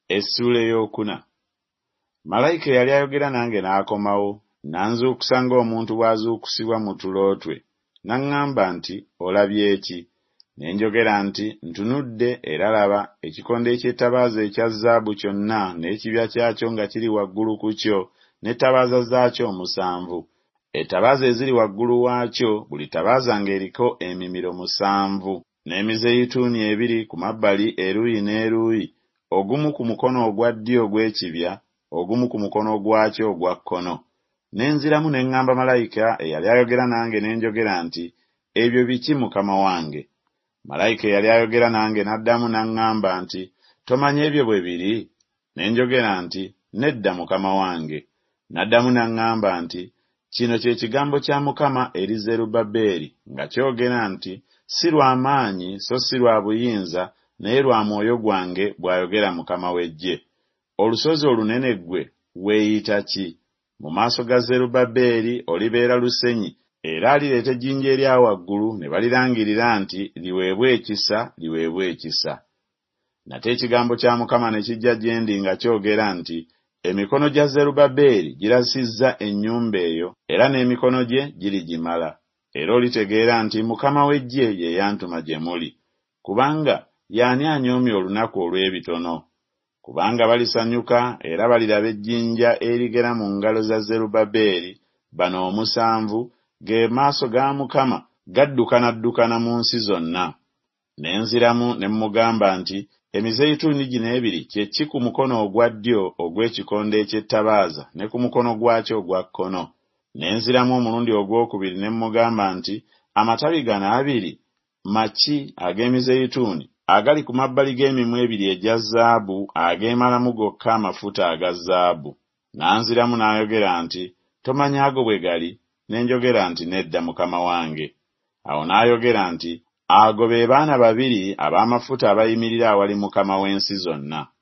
Essula ey'okuna. Malayika yali ayogera nange n'akomawo, nanzuukusa ng'omuntu bw'azuukusibwa mu tulo twe, n'aŋŋamba nti, olabye ki? Ne njogera nti, ntunudde era laba, ekikondo eky'ettabaaza ekya zaabu kyonna n'ekibya kyakyo nga kiri waggulu ku kyo, n'ettabaaza zaakyo 7. Ettabaaza eziri waggulu waakyo, buli ttabaaza ng'eriko emimiro 7, n'emizeeyituuni 2 ku mabbali eruuyi n'eruuyi, ogumu ku mukono ogwa ddyo ogw'ekibya, ogumu ku mukono gwakyo ogwa kkono. Ne nziramu ne ŋŋamba malayika eyali ayogera nange ne njogera nti, ebyo biki mukama wange? Malayika eyali ayogera nange n'addamu n'aŋŋamba nti, tomanya ebyo bwe biri? Ne njogera nti, nedda mukama wange. N'addamu n'aŋŋamba nti, kino kye kigambo kya Mukama eri Zerubbaberi nga kyogera nti, si lwa maanyi so si lwa buyinza, naye lwa mwoyo gwange, bw'ayogera Mukama w'eggye. Olusozi olunene ggwe weeyita ki? Mu maaso ga Zerubbaberi olibeera lusenyi, era alireeta ejjinja erya waggulu ne balirangirira nti, liweebwe ekisa, liweebwe ekisa. Nate ekigambo kya Mukama ne kijja gye ndi nga kyogera nti, emikono gya Zerubbaberi girasizza ennyumba eyo, era n'emikono gye girigimala. Era olitegeera nti Mukama w'eggye ye yantuma gye muli. Kubanga y'ani anyoomye olunaku olw'ebitono? Kubanga balisanyuka era baliraba ejjinja erigera mu ngalo za Zerubbaberi, bano 7, ge maaso ga Mukama gaddukanaddukana mu nsi zonna. Ne nziramu ne mmugamba nti, emizeeyituuni gino 2 kye ki ku mukono ogwa ddyo ogw'ekikondo eky'ettabaaza ne ku mukono gwakyo ogwa kkono? Ne nziramu omulundi ogwokubiri ne mmugamba nti, amatabi gano 2 maki ag'emizeeyituuni agali ku mabbali g'emimwa 2 egya zaabu ageemalamu gokka amafuta aga zaabu? Nanziramu n'ayogera nti, tomanya ago bwe gali? Ne njogera nti, nedda mukama wange. Awo n'ayogera nti, ago be baana 2 ab'amafuta abayimirira awali Mukama w'ensi zonna.